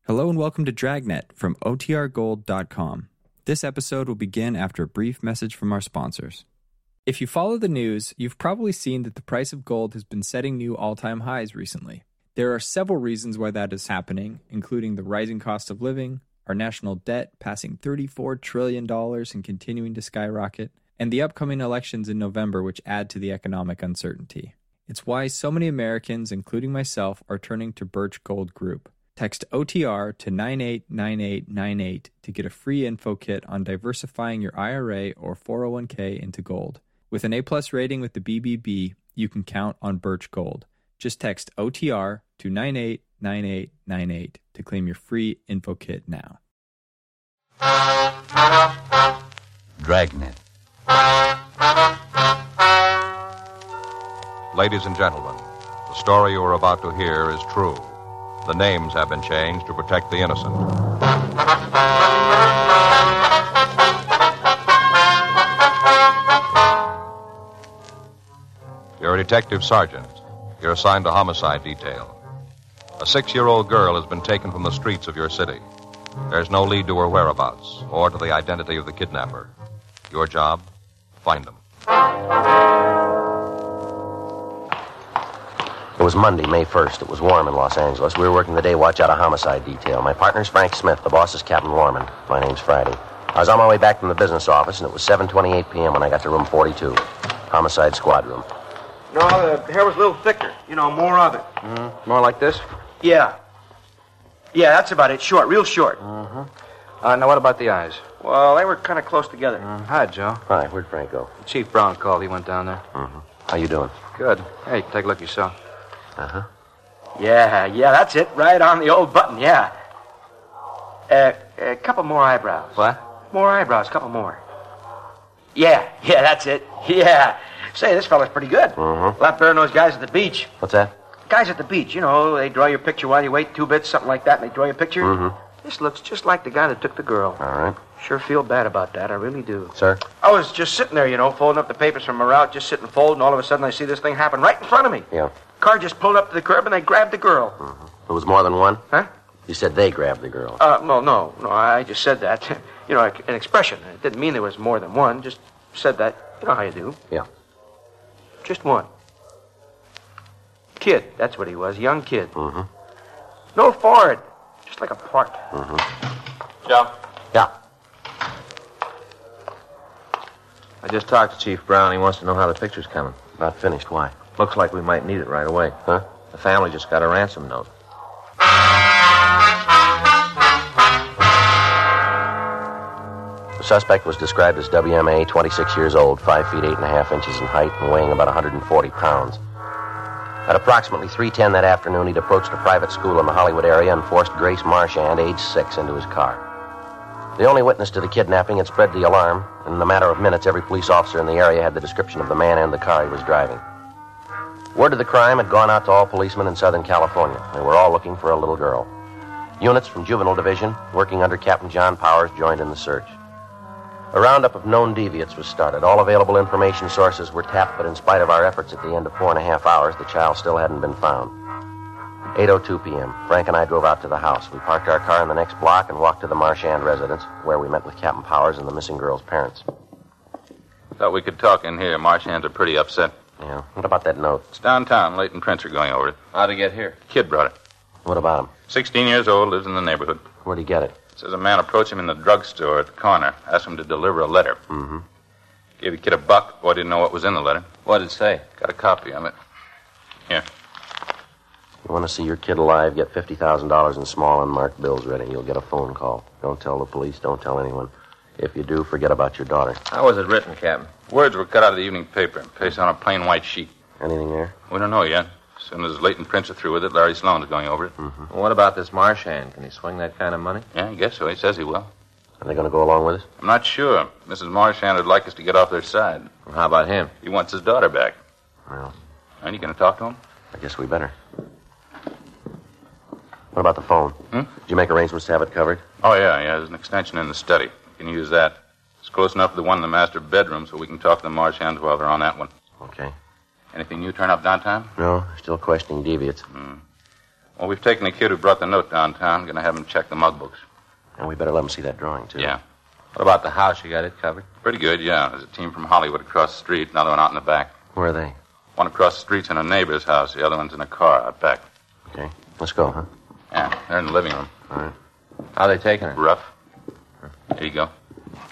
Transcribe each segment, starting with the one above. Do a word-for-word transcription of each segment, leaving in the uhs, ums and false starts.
Hello and welcome to Dragnet from O T R gold dot com. This episode will begin after a brief message from our sponsors. If you follow the news, you've probably seen that the price of gold has been setting new all-time highs recently. There are several reasons why that is happening, including the rising cost of living, our national debt passing thirty-four trillion dollars and continuing to skyrocket, and the upcoming elections in November, which add to the economic uncertainty. It's why so many Americans, including myself, are turning to Birch Gold Group. Text O T R to nine eight nine eight nine eight to get a free info kit on diversifying your I R A or four oh one k into gold. With an A-plus rating with the B B B, you can count on Birch Gold. Just text O T R to nine eight nine eight nine eight to claim your free info kit now. Dragnet. Ladies and gentlemen, the story you are about to hear is true. The names have been changed to protect the innocent. You're a detective sergeant. You're assigned to homicide detail. A six-year-old girl has been taken from the streets of your city. There's no lead to her whereabouts or to the identity of the kidnapper. Your job? Find them. It was Monday, May first. It was warm in Los Angeles. We were working the day watch out of homicide detail. My partner's Frank Smith. The boss is Captain Lorman. My name's Friday. I was on my way back from the business office, and it was seven twenty-eight p.m. when I got to room forty-two. Homicide squad room. No, the hair was a little thicker. You know, more of it. Mm, more like this? Yeah. Yeah, that's about it. Short, real short. Mm-hmm. Uh, now, what about the eyes? Well, they were kind of close together. Mm, hi, Joe. Hi, where'd Frank go? Chief Brown called. He went down there. Mm-hmm. How you doing? Good. Hey, take a look yourself. Uh-huh. Yeah, yeah, that's it. Right on the old button, yeah. Uh, a couple more eyebrows. What? More eyebrows, a couple more. Yeah, yeah, that's it. Yeah. Say, this fella's pretty good. Mm-hmm. A lot better than those guys at the beach. What's that? Guys at the beach, you know, they draw your picture while you wait two bits, something like that, and they draw your picture. Mm-hmm. This looks just like the guy that took the girl. All right. Sure feel bad about that, I really do. Sir? I was just sitting there, you know, folding up the papers from my route, just sitting folding, and all of a sudden I see this thing happen right in front of me. Yeah. Car just pulled up to the curb, and they grabbed the girl. Mm-hmm. There was more than one? Huh? You said they grabbed the girl. Uh, well, no, no, I just said that. You know, an expression. It didn't mean there was more than one, just said that. You know how you do. Yeah. Just one. Kid, that's what he was, young kid. Mm-hmm. No forehead, just like a part. Mm-hmm. Joe? Yeah. I just talked to Chief Brown. He wants to know how the picture's coming. Not finished. Why? Looks like we might need it right away. Huh? The family just got a ransom note. The suspect was described as W M A, twenty-six years old, five feet eight and a half inches in height, and weighing about one hundred forty pounds. At approximately three ten that afternoon, he'd approached a private school in the Hollywood area and forced Grace Marchand, age six, into his car. The only witness to the kidnapping had spread the alarm, and in a matter of minutes, every police officer in the area had the description of the man and the car he was driving. Word of the crime had gone out to all policemen in Southern California. They were all looking for a little girl. Units from Juvenile Division, working under Captain John Powers, joined in the search. A roundup of known deviates was started. All available information sources were tapped, but in spite of our efforts at the end of four and a half hours, the child still hadn't been found. eight oh two p.m. Frank and I drove out to the house. We parked our car in the next block and walked to the Marchand residence, where we met with Captain Powers and the missing girl's parents. Thought we could talk in here. Marchands are pretty upset. Yeah. What about that note? It's downtown. Leighton Prince are going over it. How'd he get here? Kid brought it. What about him? Sixteen years old, lives in the neighborhood. Where'd he get it? Says a man approached him in the drugstore at the corner. Asked him to deliver a letter. Mm-hmm. Gave the kid a buck. Boy didn't know what was in the letter. What did it say? Got a copy of it. Here. You want to see your kid alive, get fifty thousand dollars in small unmarked bills ready. You'll get a phone call. Don't tell the police. Don't tell anyone. If you do, forget about your daughter. How was it written, Captain? Words were cut out of the evening paper and pasted on a plain white sheet. Anything there? We don't know yet. As soon as Leighton Prince are through with it, Larry Sloan's going over it. Mm-hmm. Well, what about this Marchand? Can he swing that kind of money? Yeah, I guess so. He says he will. Are they going to go along with us? I'm not sure. Missus Marchand would like us to get off their side. Well, how about him? He wants his daughter back. Well, Are you going to talk to him? I guess we better. What about the phone? Hmm? Did you make arrangements to have it covered? Oh, yeah, yeah. There's an extension in the study. You can use that. It's close enough to the one in the master bedroom so we can talk to the Marchands while they're on that one. Okay. Anything new turn up downtown? No, still questioning deviates. Hmm. Well, we've taken the kid who brought the note downtown. Going to have him check the mug books. And we better let him see that drawing, too. Yeah. What about the house? You got it covered? Pretty good, yeah. There's a team from Hollywood across the street, another one out in the back. Where are they? One across the street's in a neighbor's house. The other one's in a car out back. Okay. Let's go, huh? Yeah, they're in the living room. All right. How are they taking it? Rough. Here you go.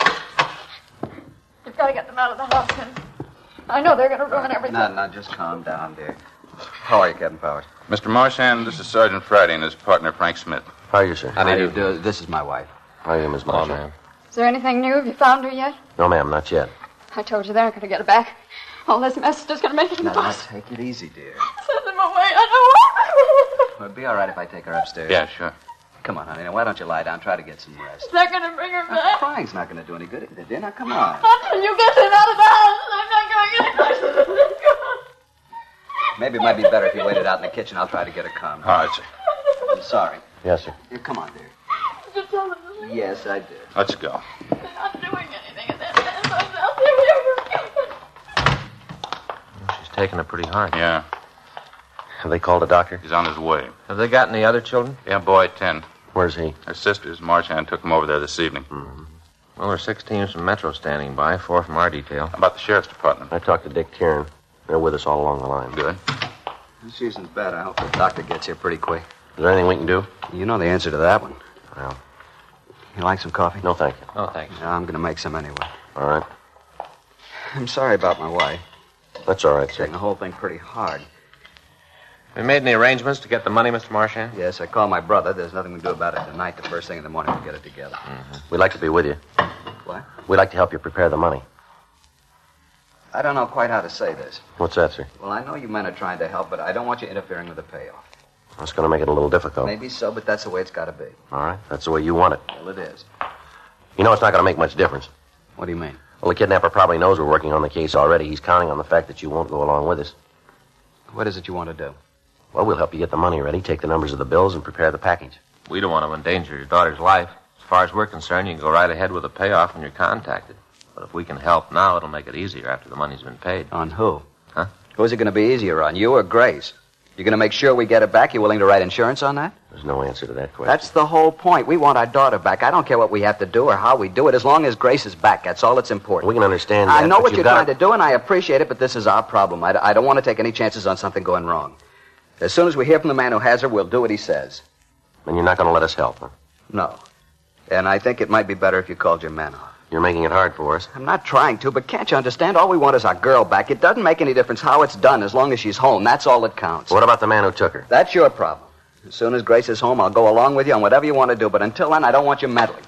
You've got to get them out of the house, and I know they're going to ruin everything. No, no, just calm down, dear. How are you, Captain Powers? Mister Marchand, this is Sergeant Friday and his partner, Frank Smith. How are you, sir? How do you do? This is my wife. How are you, Miss Hello, Marshall? ma'am. Is there anything new? Have you found her yet? No, ma'am, not yet. I told you they're going to get her back. All this mess is just going to make it Now, now, impossible. take it easy, dear. Send them away. I don't want It'll be all right if I take her upstairs. Yeah, sure. Come on, honey. Now, why don't you lie down? Try to get some rest. They're going to bring her Now, back. crying's not going to do any good, is it, dear? Now, come on. Until you get them out of the house, I'm not going to get her. Maybe it might be better if you waited out in the kitchen. I'll try to get her calm. All right, sir. I'm sorry. Yes, sir. Here, come on, dear. Did you tell them to leave? Yes, I did. Let's go. They're not doing anything in that mess. I'm out there. She's taking it pretty hard. Yeah, Have they called a doctor? he's on his way. Have they got any other children? Yeah, boy, ten. Where's he? Her sisters, Marchand, took him over there this evening. Well, there's six teams from Metro standing by, four from our detail. How about the sheriff's department? I talked to Dick Tiernan. They're with us all along the line. Good. This season's bad. I hope the doctor gets here pretty quick. Is there anything we can do? You know the answer to that one. Well, You like some coffee? no, thank you. Oh, thanks. No, I'm going to make some anyway. All right. I'm sorry about my wife. That's all right, sir. Taking the whole thing pretty hard. Have you made any arrangements to get the money, Mister Marchand? Yes, I called my brother. There's nothing we can do about it tonight. The first thing in the morning, we'll get it together. We'd like to be with you. What? We'd like to help you prepare the money. I don't know quite how to say this. What's that, sir? Well, I know you men are trying to help, but I don't want you interfering with the payoff. That's going to make it a little difficult. Maybe so, but that's the way it's got to be. All right. That's the way you want it. Well, it is. You know it's not going to make much difference. What do you mean? Well, the kidnapper probably knows we're working on the case already. He's counting on the fact that you won't go along with us. What is it you want to do? Well, we'll help you get the money ready, take the numbers of the bills, and prepare the package. We don't want to endanger your daughter's life. As far as we're concerned, you can go right ahead with the payoff when you're contacted. But if we can help now, it'll make it easier after the money's been paid. On who? Huh? Who's it going to be easier on, you or Grace? You're going to make sure we get it back? You willing to write insurance on that? There's no answer to that question. That's the whole point. We want our daughter back. I don't care what we have to do or how we do it, as long as Grace is back. That's all that's important. We can understand that. I know but what you've you're got trying to do, and I appreciate it, but this is our problem. I, I don't want to take any chances on something going wrong. As soon as we hear from the man who has her, we'll do what he says. And you're not going to let us help, huh? No. And I think it might be better if you called your man off. You're making it hard for us. I'm not trying to, but can't you understand? All we want is our girl back. It doesn't make any difference how it's done as long as she's home. That's all that counts. What about the man who took her? That's your problem. As soon as Grace is home, I'll go along with you on whatever you want to do. But until then, I don't want you meddling.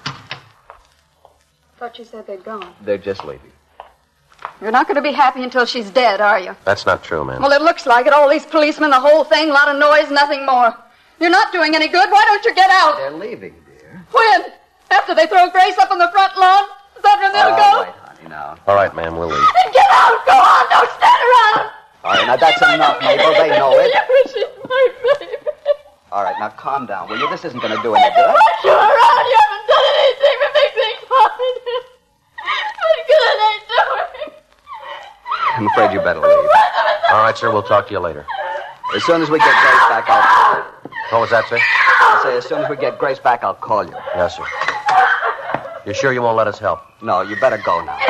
Thought you said they'd gone. They're just leaving. You're not going to be happy until she's dead, are you? That's not true, ma'am. Well, it looks like it. All these policemen, the whole thing, a lot of noise, nothing more. You're not doing any good. Why don't you get out? They're leaving, dear. When? After they throw Grace up on the front lawn? Is that when they'll All go? right, honey, now. All right, ma'am, we'll leave. Then get out! Go on! Don't stand around! All right, now that's enough, Mabel. They know it. She's my baby. All right, now calm down, will you? This isn't going to do any I good. don't want you around. You haven't done anything to make things fine. What good are they doing? I'm afraid you better leave. All right, sir, we'll talk to you later. As soon as we get Grace back, I'll... What was that, sir? I'll say as soon as we get Grace back, I'll call you. Yes, sir. You're sure you won't let us help? No, you better go now.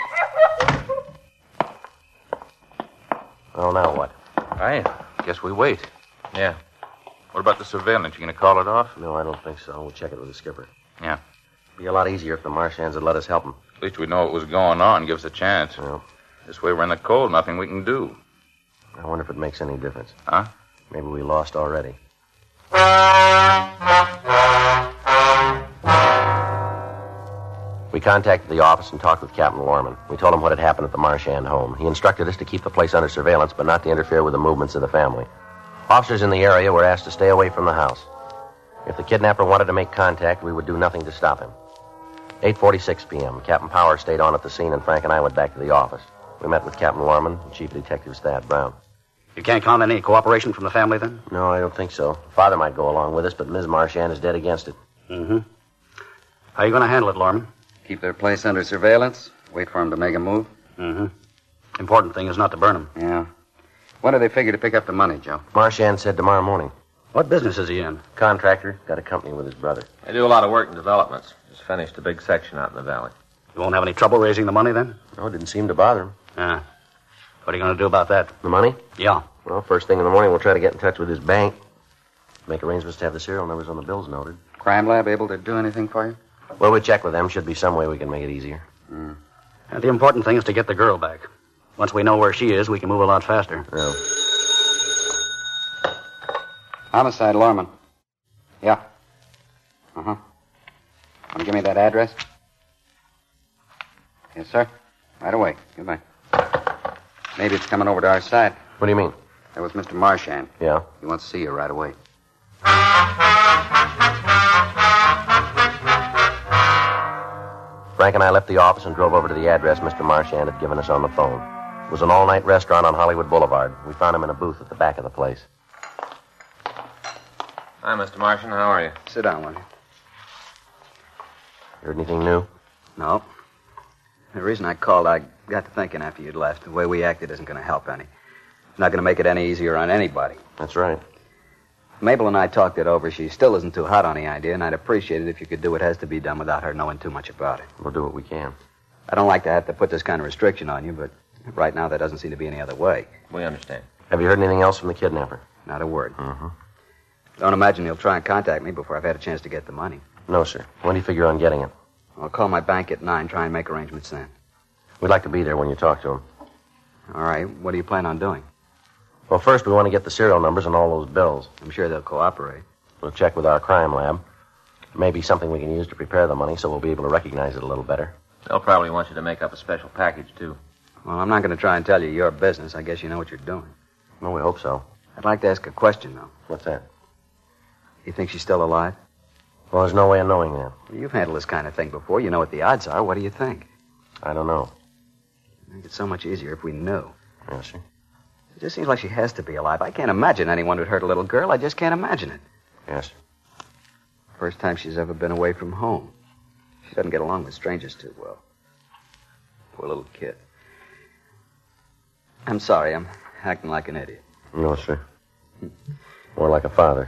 Well, now what? I guess we wait. Yeah. What about the surveillance? You going to call it off? No, I don't think so. We'll check it with the skipper. Yeah. Be a lot easier if the Marshands had let us help them. At least we know what was going on. Give us a chance. Well, This way we're in the cold. Nothing we can do. I wonder if it makes any difference. Huh? Maybe we lost already. We contacted the office and talked with Captain Lorman. We told him what had happened at the Marchand home. He instructed us to keep the place under surveillance, but not to interfere with the movements of the family. Officers in the area were asked to stay away from the house. If the kidnapper wanted to make contact, we would do nothing to stop him. eight forty-six p.m. Captain Powers stayed on at the scene, and Frank and I went back to the office. We met with Captain Lorman and Chief Detective Thad Brown. You can't count on any cooperation from the family, then? No, I don't think so. Father might go along with us, but Miz Marchand is dead against it. Mm-hmm. How are you going to handle it, Lorman? Keep their place under surveillance. Wait for them to make a move. Mm-hmm. Important thing is not to burn them. Yeah. When do they figure to pick up the money, Joe? Marchand said tomorrow morning. What business is he in? Contractor. Got a company with his brother. They do a lot of work in developments. Just finished a big section out in the valley. You won't have any trouble raising the money then? No, it didn't seem to bother him. Yeah. What are you going to do about that? The money? Yeah. Well, first thing in the morning, we'll try to get in touch with his bank. Make arrangements to have the serial numbers on the bills noted. Crime Lab able to do anything for you? Well, we'll check with them. Should be some way we can make it easier. Mm. And the important thing is to get the girl back. Once we know where she is, we can move a lot faster. Yeah. Homicide, Lorman. Yeah. Uh-huh. Want to give me that address? Yes, sir. Right away. Goodbye. Maybe it's coming over to our side. What do you mean? That was Mister Marchand. Yeah? He wants to see you right away. Frank and I left the office and drove over to the address Mister Marchand had given us on the phone. It was an all-night restaurant on Hollywood Boulevard. We found him in a booth at the back of the place. Hi, Mister Martian. How are you? Sit down, will you? Heard anything new? No. The reason I called, I got to thinking after you'd left. The way we acted isn't going to help any. It's not going to make it any easier on anybody. That's right. Mabel and I talked it over. She still isn't too hot on the idea, and I'd appreciate it if you could do what has to be done without her knowing too much about it. We'll do what we can. I don't like to have to put this kind of restriction on you, but right now there doesn't seem to be any other way. We understand. Have you heard anything else from the kidnapper? Not a word. Mm-hmm. Don't imagine he'll try and contact me before I've had a chance to get the money. No, sir. When do you figure on getting it? I'll call my bank at nine, try and make arrangements then. We'd like to be there when you talk to him. All right. What do you plan on doing? Well, first we want to get the serial numbers on all those bills. I'm sure they'll cooperate. We'll check with our crime lab. Maybe something we can use to prepare the money so we'll be able to recognize it a little better. They'll probably want you to make up a special package, too. Well, I'm not going to try and tell you your business. I guess you know what you're doing. Well, we hope so. I'd like to ask a question, though. What's that? You think she's still alive? Well, there's no way of knowing that. You've handled this kind of thing before. You know what the odds are. What do you think? I don't know. I think it's so much easier if we knew. Yes, sir. It just seems like she has to be alive. I can't imagine anyone who'd hurt a little girl. I just can't imagine it. Yes, sir. First time she's ever been away from home. She doesn't get along with strangers too well. Poor little kid. I'm sorry. I'm acting like an idiot. No, sir. More like a father.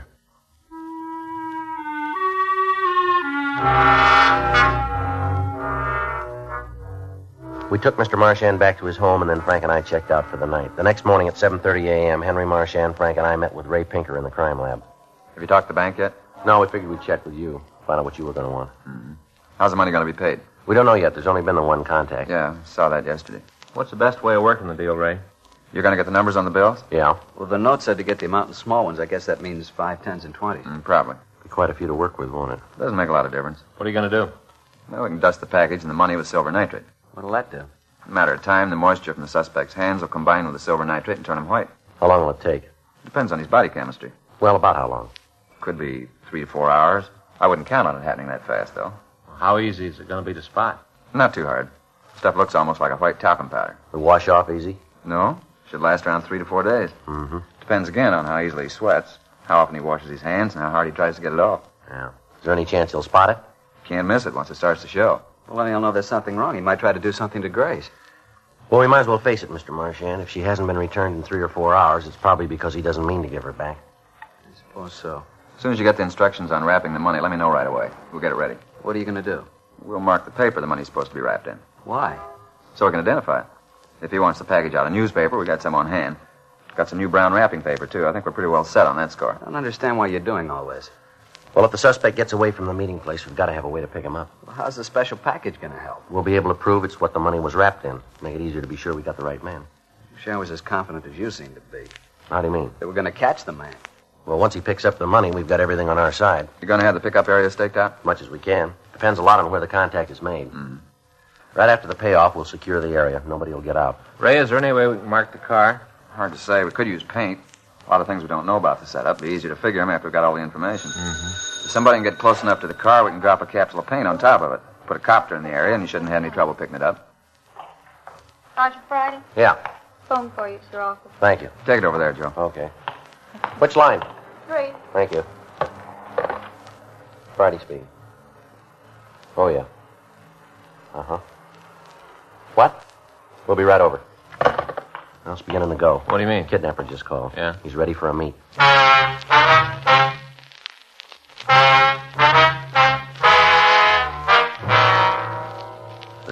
We took Mister Marchand back to his home, and then Frank and I checked out for the night. The next morning at seven thirty a.m., Henry Marchand, Frank, and I met with Ray Pinker in the crime lab. Have you talked to the bank yet? No, we figured we'd check with you, find out what you were going to want. Mm-hmm. How's the money going to be paid? We don't know yet. There's only been the one contact. Yeah, saw that yesterday. What's the best way of working the deal, Ray? You're going to get the numbers on the bills? Yeah. Well, the note said to get the amount in small ones. I guess that means five, tens, and twenties. Mm, probably. Be quite a few to work with, won't it? Doesn't make a lot of difference. What are you going to do? Well, we can dust the package and the money with silver nitrate. What'll that do? In a matter of time, the moisture from the suspect's hands will combine with the silver nitrate and turn him white. How long will it take? Depends on his body chemistry. Well, about how long? Could be three to four hours. I wouldn't count on it happening that fast, though. How easy is it going to be to spot? Not too hard. Stuff looks almost like a white talcum powder. The wash off easy? No. Should last around three to four days. Mm-hmm. Depends again on how easily he sweats, how often he washes his hands, and how hard he tries to get it off. Yeah. Is there any chance he'll spot it? Can't miss it once it starts to show. Well, then he'll know there's something wrong. He might try to do something to Grace. Well, we might as well face it, Mister Marchand. If she hasn't been returned in three or four hours, it's probably because he doesn't mean to give her back. I suppose so. As soon as you get the instructions on wrapping the money, let me know right away. We'll get it ready. What are you going to do? We'll mark the paper the money's supposed to be wrapped in. Why? So we can identify it. If he wants the package out of newspaper, we got some on hand. Got some new brown wrapping paper, too. I think we're pretty well set on that score. I don't understand why you're doing all this. Well, if the suspect gets away from the meeting place, we've got to have a way to pick him up. Well, how's the special package going to help? We'll be able to prove it's what the money was wrapped in. Make it easier to be sure we got the right man. Wish I was as confident as you seem to be. How do you mean? That we're going to catch the man. Well, once he picks up the money, we've got everything on our side. You're going to have the pickup area staked out? As much as we can. Depends a lot on where the contact is made. Mm. Right after the payoff, we'll secure the area. Nobody will get out. Ray, is there any way we can mark the car? Hard to say. We could use paint. A lot of things we don't know about the setup. Be easier to figure them after we've got all the information. Mm-hmm. If somebody can get close enough to the car, we can drop a capsule of paint on top of it. Put a copter in the area, and you shouldn't have any trouble picking it up. Roger Friday? Yeah. Phone for you, Sir Arthur. Thank you. Take it over there, Joe. Okay. Which line? Three. Thank you. Friday speaking. Oh, yeah. Uh-huh. What? We'll be right over. Now it's beginning to go. What do you mean? Kidnapper just called. Yeah? He's ready for a meet.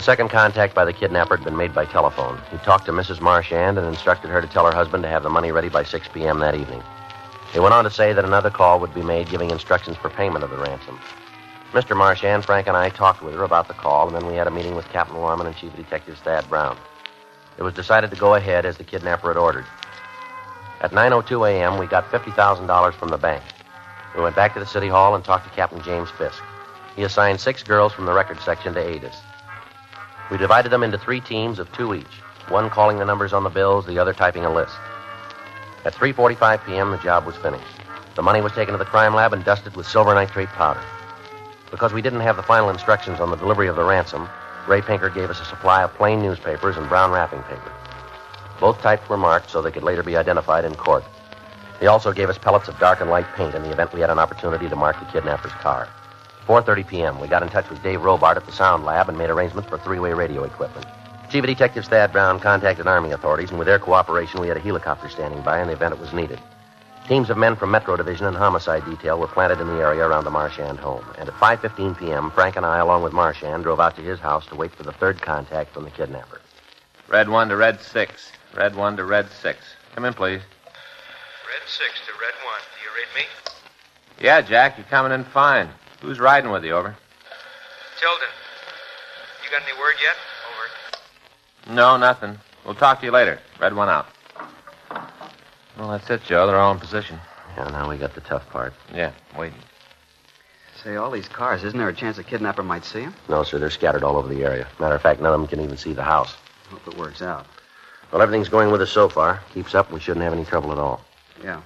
second contact by the kidnapper had been made by telephone. He talked to Missus Marchand and instructed her to tell her husband to have the money ready by six p.m. that evening. He went on to say that another call would be made giving instructions for payment of the ransom. Mister Marchand, Frank, and I talked with her about the call, and then we had a meeting with Captain Lorman and Chief Detective Thad Brown. It was decided to go ahead as the kidnapper had ordered. At nine oh two a.m., we got fifty thousand dollars from the bank. We went back to the city hall and talked to Captain James Fisk. He assigned six girls from the record section to aid us. We divided them into three teams of two each, one calling the numbers on the bills, the other typing a list. At three forty-five p.m., the job was finished. The money was taken to the crime lab and dusted with silver nitrate powder. Because we didn't have the final instructions on the delivery of the ransom, Ray Pinker gave us a supply of plain newspapers and brown wrapping paper. Both types were marked so they could later be identified in court. He also gave us pellets of dark and light paint in the event we had an opportunity to mark the kidnapper's car. four thirty p.m., we got in touch with Dave Robart at the Sound Lab and made arrangements for three-way radio equipment. Chief of Detectives Thad Brown contacted Army authorities, and with their cooperation, we had a helicopter standing by in the event it was needed. Teams of men from Metro Division and Homicide Detail were planted in the area around the Marchand home. And at five fifteen p.m., Frank and I, along with Marchand, drove out to his house to wait for the third contact from the kidnapper. Red one to red six. Red one to red six. Come in, please. Red six to red one. Do you read me? Yeah, Jack, you're coming in fine. Who's riding with you, over? Tilden. You got any word yet? Over. No, nothing. We'll talk to you later. Red one out. Well, that's it, Joe. They're all in position. Yeah, now we got the tough part. Yeah, waiting. Say, all these cars, isn't there a chance the kidnapper might see them? No, sir, they're scattered all over the area. Matter of fact, none of them can even see the house. Hope it works out. Well, everything's going with us so far. Keeps up, we shouldn't have any trouble at all. Yeah.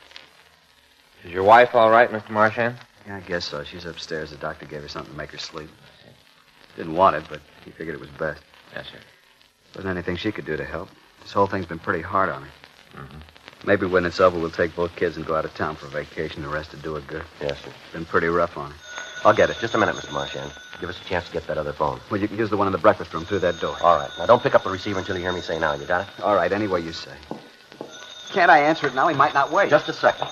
Is your wife all right, Mister Marchand? Yeah, I guess so. She's upstairs. The doctor gave her something to make her sleep. Didn't want it, but he figured it was best. Yes, sir. Wasn't anything she could do to help. This whole thing's been pretty hard on her. Mm-hmm. Maybe when it's over, we'll take both kids and go out of town for a vacation. The rest to do her good. Yes, sir. Been pretty rough on her. I'll get it. Just a minute, Mister Marchand. Give us a chance to get that other phone. Well, you can use the one in the breakfast room through that door. All right. Now, don't pick up the receiver until you hear me say now. You got it? All right, any way you say. Can't I answer it now? He might not wait. Just a second.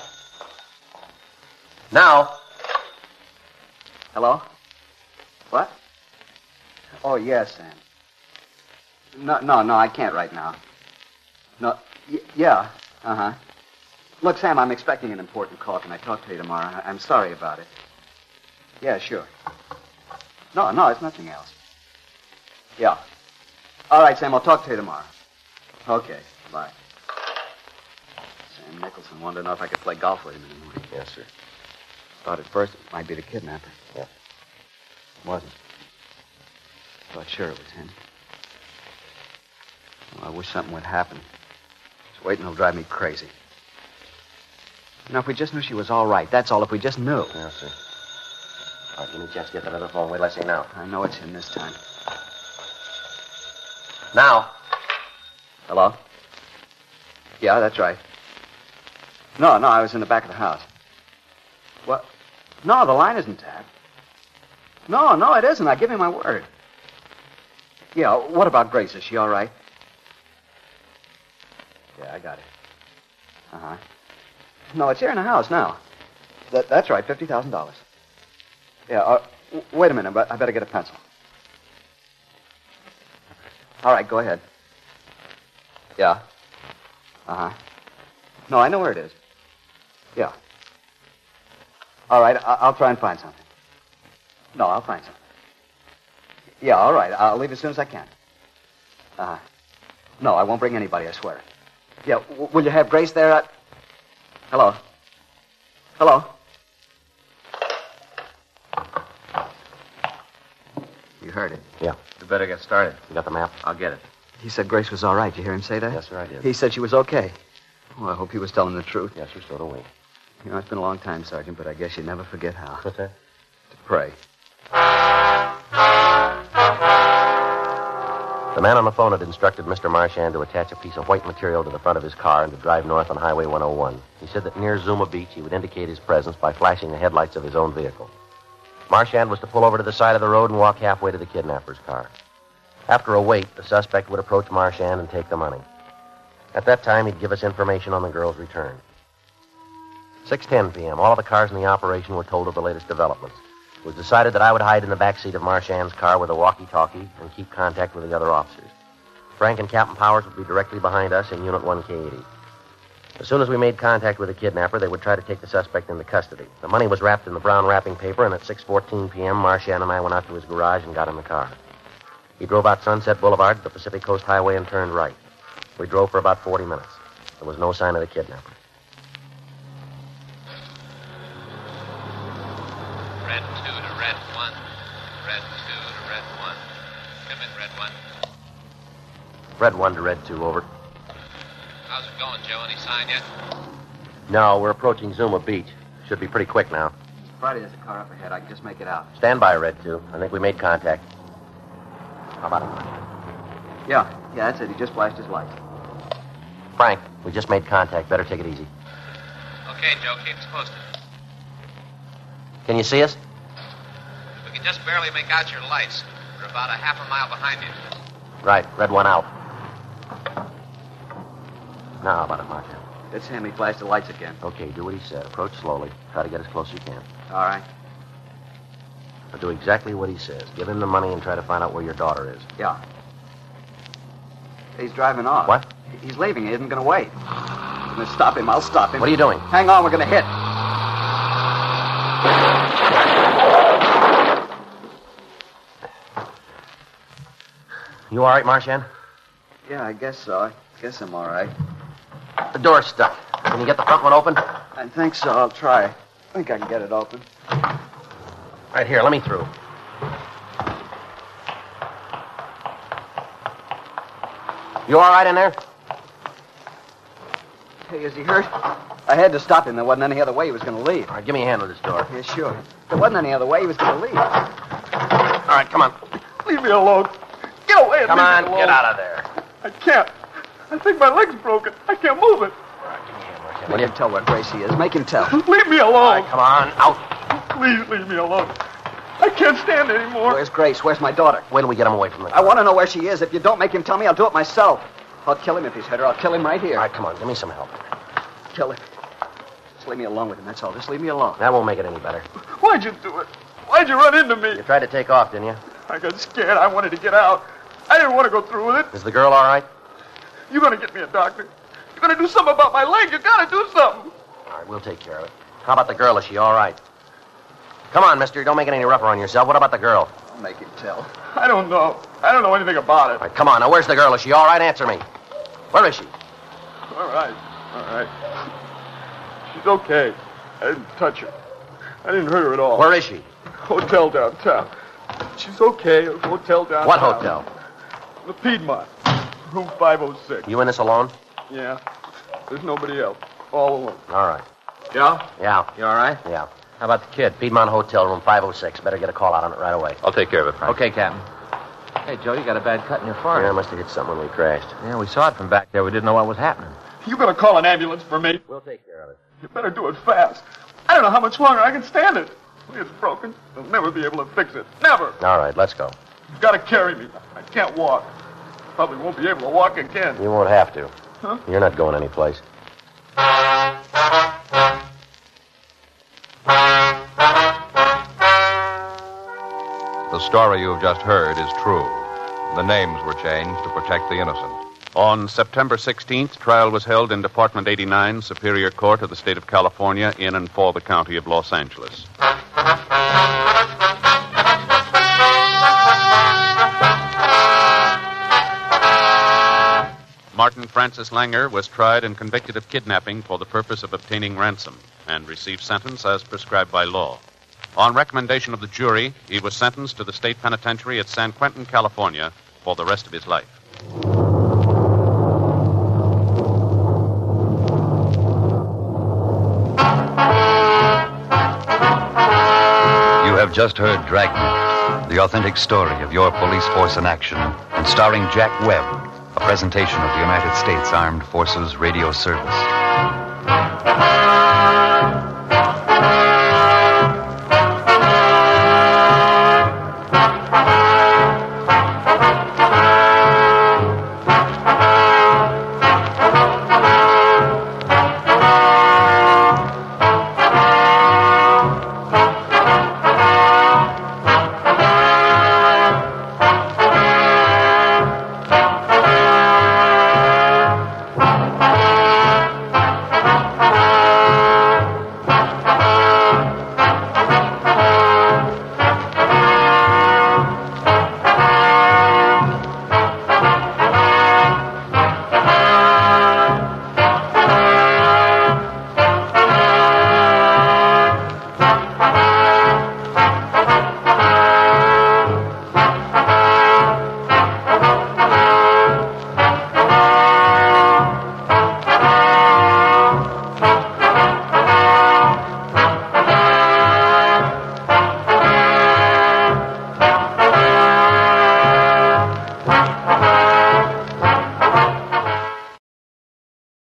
Now. Hello? What? Oh, yes, Sam. No, no, no, I can't right now. No, y- yeah, uh-huh. Look, Sam, I'm expecting an important call. Can I talk to you tomorrow? I- I'm sorry about it. Yeah, sure. No, no, it's nothing else. Yeah. All right, Sam, I'll talk to you tomorrow. Okay, bye. Sam Nicholson wanted to know if I could play golf with him in the morning. Yes, sir. Thought at first it might be the kidnapper. Yeah. Wasn't. Thought sure it was him. Well, I wish something would happen. Just waiting will drive me crazy. You know, if we just knew she was all right, that's all. If we just knew. Yes, sir. All right, give me a chance to get that other phone. Wait till I say now. I know it's him this time. Now. Hello? Yeah, that's right. No, no, I was in the back of the house. What? No, the line isn't tapped. No, no, it isn't. I give you my word. Yeah, what about Grace? Is she all right? Yeah, I got it. Uh-huh. No, it's here in the house now. That, that's right, fifty thousand dollars. Yeah, uh, w- wait a minute. But I better get a pencil. All right, go ahead. Yeah. Uh-huh. No, I know where it is. Yeah. All right, I- I'll try and find something. No, I'll find something. Yeah, all right. I'll leave as soon as I can. Uh-huh. No, I won't bring anybody, I swear. Yeah, w- will you have Grace there? I... Hello? Hello? You heard it. Yeah. We better get started. You got the map? I'll get it. He said Grace was all right. Did you hear him say that? Yes, sir, I did. He said she was okay. Well, I hope he was telling the truth. Yes, sir, so do we. You know, it's been a long time, Sergeant, but I guess you never forget how. What's that? To pray. The man on the phone had instructed Mister Marchand to attach a piece of white material to the front of his car and to drive north on Highway one oh one. He said that near Zuma Beach he would indicate his presence by flashing the headlights of his own vehicle. Marchand was to pull over to the side of the road and walk halfway to the kidnapper's car. After a wait, the suspect would approach Marchand and take the money. At that time, he'd give us information on the girl's return. six ten p.m., all of the cars in the operation were told of the latest developments. It was decided that I would hide in the back seat of Marchand's car with a walkie-talkie and keep contact with the other officers. Frank and Captain Powers would be directly behind us in Unit one K eighty. As soon as we made contact with the kidnapper, they would try to take the suspect into custody. The money was wrapped in the brown wrapping paper, and at six fourteen p.m., Marchand and I went out to his garage and got in the car. He drove out Sunset Boulevard to the Pacific Coast Highway and turned right. We drove for about forty minutes. There was no sign of the kidnapper. Red two to red one. Red two to red one. Come in, red one. Red one to red two, over. How's it going, Joe? Any sign yet? No, we're approaching Zuma Beach. Should be pretty quick now. Friday, there's a car up ahead. I can just make it out. Stand by, red two. I think we made contact. How about it? Yeah, yeah, that's it. He just flashed his lights. Frank, we just made contact. Better take it easy. Okay, Joe, keep us posted. Can you see us? We can just barely make out your lights. We're about a half a mile behind you. Right, red one out. Now, how about it, Marshal? Let's have me flash the lights again. Okay, do what he said. Approach slowly. Try to get as close as you can. All right. Now, do exactly what he says. Give him the money and try to find out where your daughter is. Yeah. He's driving off. What? He's leaving. He isn't going to wait. I'm going to stop him. I'll stop him. What are you doing? Hang on. We're going to hit. You all right, Marchand? Yeah, I guess so. I guess I'm all right. The door's stuck. Can you get the front one open? I think so. I'll try. I think I can get it open. Right here. Let me through. You all right in there? Hey, is he hurt? I had to stop him. There wasn't any other way he was going to leave. All right, give me a hand with this door. Yeah, sure. There wasn't any other way he was going to leave. All right, come on. Leave me alone. Get away and Come leave on, me alone. get out of there. I can't. I think my leg's broken. I can't move it. Make him tell where Gracie is. Make him tell. Leave me alone. All right, come on, out. Please leave me alone. I can't stand it anymore. Where's Grace? Where's my daughter? Wait till we get him away from the I want to know where she is. If you don't make him tell me, I'll do it myself. I'll kill him if he's hurt her. I'll kill him right here. All right, come on, give me some help. Kill him. Just leave me alone with him, that's all. Just leave me alone. That won't make it any better. Why'd you do it? Why'd you run into me? You tried to take off, didn't you? I got scared. I wanted to get out. I didn't want to go through with it. Is the girl all right? You're going to get me a doctor. You're going to do something about my leg. You got to do something. All right, we'll take care of it. How about the girl? Is she all right? Come on, mister. Don't make it any rougher on yourself. What about the girl? I'll make him tell. I don't know. I don't know anything about it. All right, come on. Now, where's the girl? Is she all right? Answer me. Where is she? All right. All right. She's okay. I didn't touch her. I didn't hurt her at all. Where is she? Hotel downtown. She's okay. A hotel downtown. What hotel? The Piedmont. Room five oh six. You in this alone? Yeah. There's nobody else. All alone. All right. Yeah? Yeah. You all right? Yeah. How about the kid? Piedmont Hotel, room five oh six. Better get a call out on it right away. I'll take care of it, Frank. Okay, Captain. Hey, Joe, you got a bad cut in your forehead. Yeah, I must have hit something when we crashed. Yeah, we saw it from back there. We didn't know what was happening. You gonna call an ambulance for me? We'll take care of it. You better do it fast. I don't know how much longer I can stand it. It's broken. They'll never be able to fix it. Never. All right, let's go. You've got to carry me. I can't walk. Probably won't be able to walk again. You won't have to. Huh? You're not going anyplace. The story you've just heard is true. The names were changed to protect the innocent. On September sixteenth, trial was held in Department eighty-nine, Superior Court of the State of California, in and for the County of Los Angeles. Martin Francis Langer was tried and convicted of kidnapping for the purpose of obtaining ransom and received sentence as prescribed by law. On recommendation of the jury, he was sentenced to the state penitentiary at San Quentin, California, for the rest of his life. You have just heard Dragnet, the authentic story of your police force in action, and starring Jack Webb, a presentation of the United States Armed Forces Radio Service.